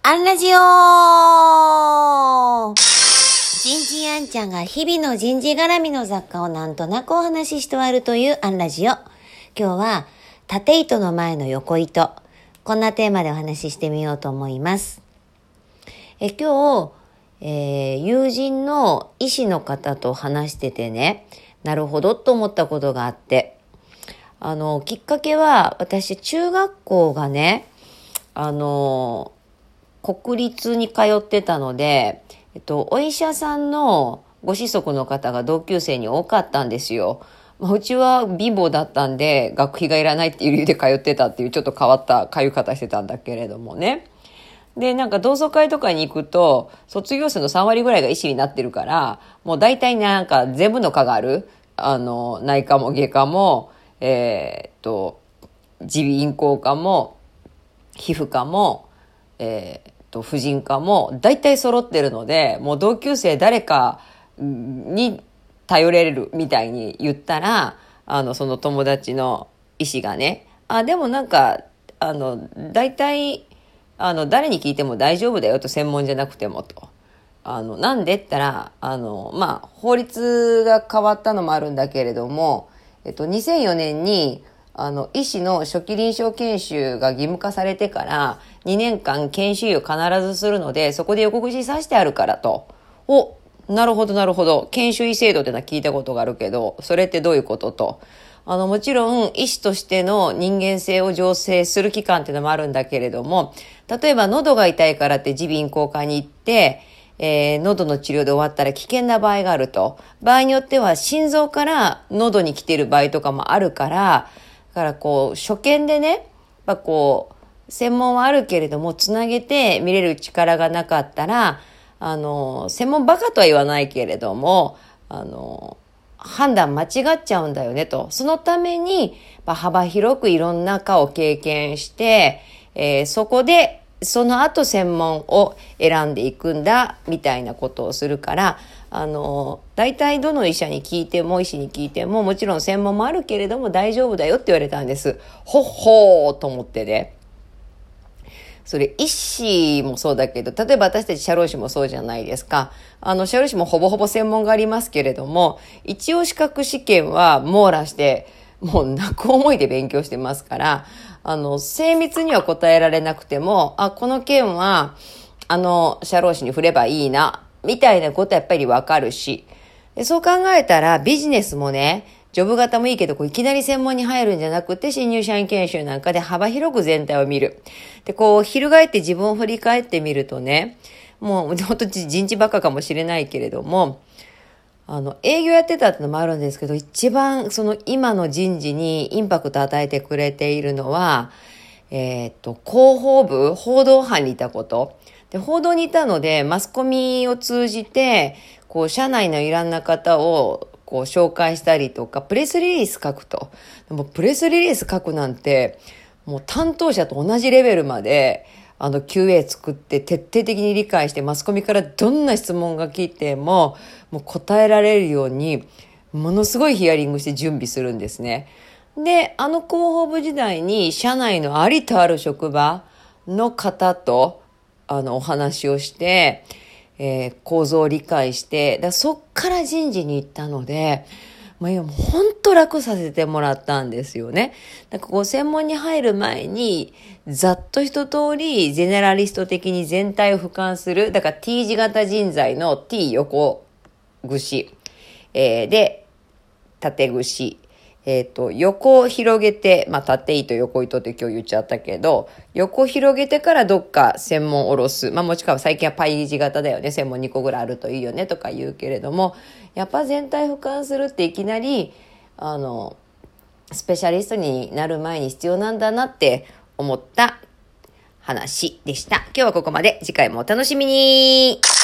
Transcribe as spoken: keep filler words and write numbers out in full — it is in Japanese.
アンラジオ人事アンちゃんが日々の人事絡みの雑貨をなんとなくお話しして終わるというアンラジオ。今日は縦糸の前の横糸。こんなテーマでお話ししてみようと思います。え今日、えー、友人の医師の方と話しててね、なるほどと思ったことがあって、あの、きっかけは私中学校がね、あの、国立に通ってたので、えっと、お医者さんのご子息の方が同級生に多かったんですよ。まあ、うちは貧乏だったんで、学費がいらないっていう理由で通ってたっていうちょっと変わった通い方してたんだけれどもね。で、なんか同窓会とかに行くと、卒業生のさん割ぐらいが医師になってるから、もう大体なんか全部の科がある。あの、内科も外科も、えー、っと、耳鼻咽喉科も、皮膚科も、えー婦人科も大体揃ってるので、もう同級生誰かに頼れるみたいに言ったら、あのその友達の医師がね、あでもなんかあの大体あの誰に聞いても大丈夫だよと、専門じゃなくてもと。あのなんでって言ったら、あのまあ法律が変わったのもあるんだけれども、えっとにせんよねんにあの医師の初期臨床研修が義務化されてからにねんかん研修医を必ずするので、そこで横串刺してあるからと。お、なるほどなるほど。研修医制度ってのは聞いたことがあるけど、それってどういうことと。あのもちろん医師としての人間性を醸成する期間っていうのもあるんだけれども、例えば喉が痛いからって耳鼻咽喉科に行って、えー、喉の治療で終わったら危険な場合があると。場合によっては心臓から喉に来ている場合とかもあるから、だからこう初見でね、やっぱこう専門はあるけれどもつなげて見れる力がなかったら、あの専門バカとは言わないけれども、あの判断間違っちゃうんだよねと。そのために、まあ、幅広くいろんな科を経験して、えー、そこでその後専門を選んでいくんだみたいなことをするから、あの大体どの医者に聞いても医師に聞いても、もちろん専門もあるけれども大丈夫だよって言われたんです。ほっほーと思ってね。それ医師もそうだけど、例えば私たち社労士もそうじゃないですか。あの社労士もほぼほぼ専門がありますけれども、一応資格試験は網羅してもう泣く思いで勉強してますから、あの精密には答えられなくても、あこの件はあの社労士に振ればいいなみたいなことはやっぱりわかるし、そう考えたらビジネスもね、ジョブ型もいいけど、こういきなり専門に入るんじゃなくて、新入社員研修なんかで幅広く全体を見る。で、こう、翻って自分を振り返ってみるとね、もう、本当に人事ばっかかもしれないけれども、あの、営業やってたってのもあるんですけど、一番その今の人事にインパクト与えてくれているのは、えっと、広報部、報道班にいたこと。で、報道にいたので、マスコミを通じて、こう、社内のいろんな方を、こう紹介したりとか、プレスリリース書くと。でもプレスリリース書くなんて、もう担当者と同じレベルまで、あの キューエー 作って徹底的に理解して、マスコミからどんな質問が来ても、もう答えられるように、ものすごいヒアリングして準備するんですね。で、あの広報部時代に、社内のありとある職場の方と、あの、お話をして、えー、構造を理解して、だそっから人事に行ったので、まあ、今本当楽させてもらったんですよね。なんかこう専門に入る前にざっと一通りゼネラリスト的に全体を俯瞰する。だから T 字型人材の T 横串、えー、で縦串。えっと、横を広げて、まあ、縦糸、横糸って今日言っちゃったけど、横を広げてからどっか専門を下ろす。まあ、もちろん最近はパイ字型だよね。専門にこぐらいあるといいよねとか言うけれども、やっぱ全体俯瞰するっていきなり、あの、スペシャリストになる前に必要なんだなって思った話でした。今日はここまで。次回もお楽しみに。